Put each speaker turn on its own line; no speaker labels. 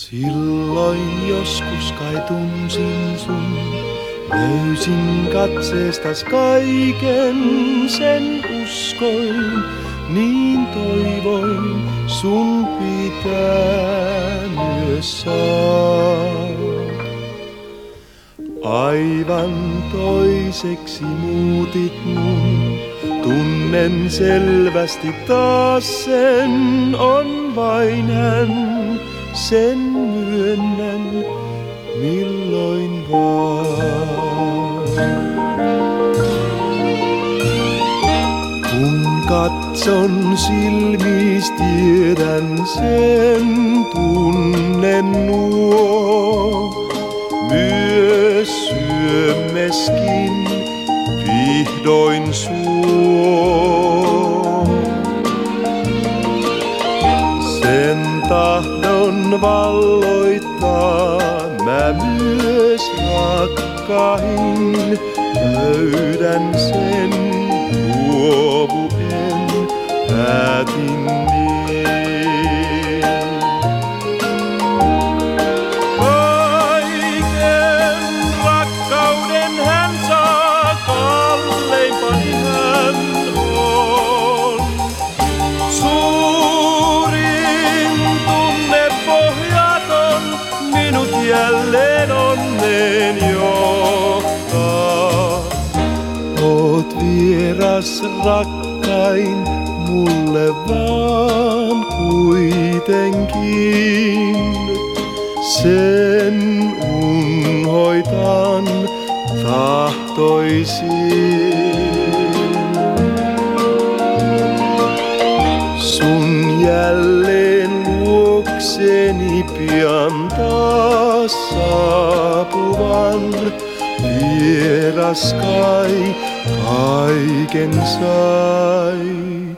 Silloin joskus kai tunsin sun, löysin katseestas kaiken, sen uskoin, niin toivoin, sun pitää myös saat. Aivan toiseksi muutit mun, tunnen selvästi taas sen, on vain hän, sen myönnän milloin vaan. Kun katson silmis, tiedän sen, tunnen nuo. Myös syömeskin vihdoin suo. Sen tahdon valloittaa mä myös rakkain. Löydän sen, luovuen, päätin niin. Jälleen onneen johtaa. Oot vieras rakkain, mulle vaan kuitenkin. Sen unhoitan tahtoisin. Sun jälleen luokseni pian taas saapuvan, vieras kai kaiken sai.